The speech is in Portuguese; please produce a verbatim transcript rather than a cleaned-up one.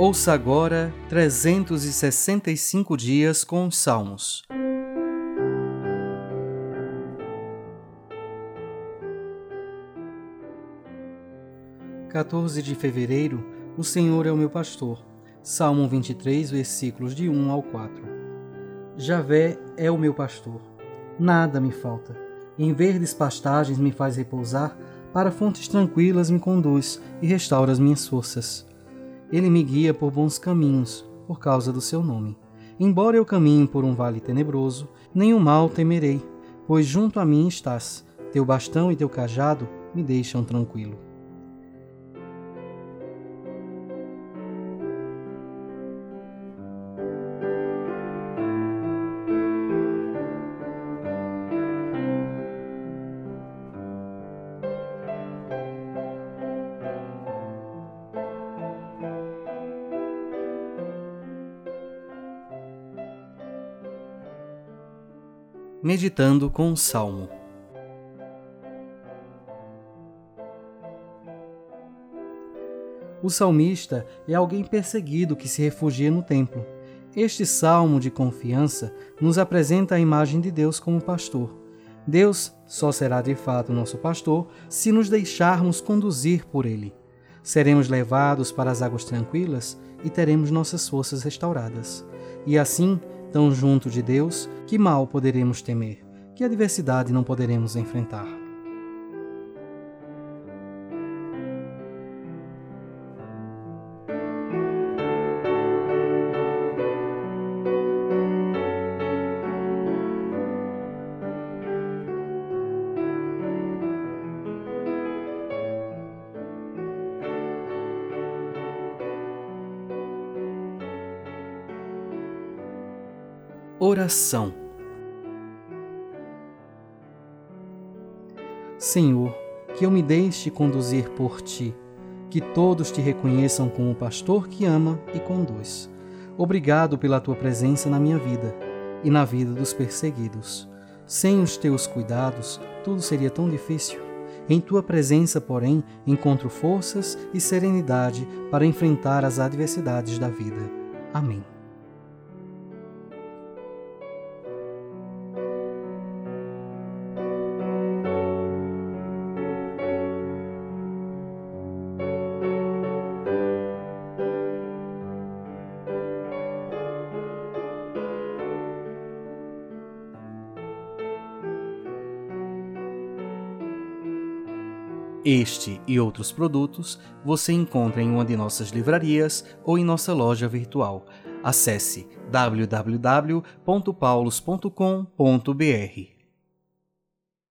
Ouça agora trezentos e sessenta e cinco dias com os Salmos. quatorze de fevereiro, o Senhor é o meu pastor. Salmo vinte e três, versículos de um ao quatro. Javé é o meu pastor. Nada me falta. Em verdes pastagens me faz repousar, para fontes tranquilas me conduz e restaura as minhas forças. Ele me guia por bons caminhos, por causa do seu nome. Embora eu caminhe por um vale tenebroso, nenhum mal temerei, pois junto a mim estás. Teu bastão e teu cajado me deixam tranquilo. Meditando com o Salmo. O salmista é alguém perseguido que se refugia no templo. Este salmo de confiança nos apresenta a imagem de Deus como pastor. Deus só será de fato nosso pastor se nos deixarmos conduzir por ele. Seremos levados para as águas tranquilas e teremos nossas forças restauradas. E assim, tão junto de Deus, que mal poderemos temer, que adversidade não poderemos enfrentar. Oração. Senhor, que eu me deixe conduzir por Ti, que todos Te reconheçam como o pastor que ama e conduz. Obrigado pela Tua presença na minha vida e na vida dos perseguidos. Sem os Teus cuidados, tudo seria tão difícil. Em Tua presença, porém, encontro forças e serenidade para enfrentar as adversidades da vida. Amém. Este e outros produtos você encontra em uma de nossas livrarias ou em nossa loja virtual. Acesse w w w ponto paulos ponto com ponto b r.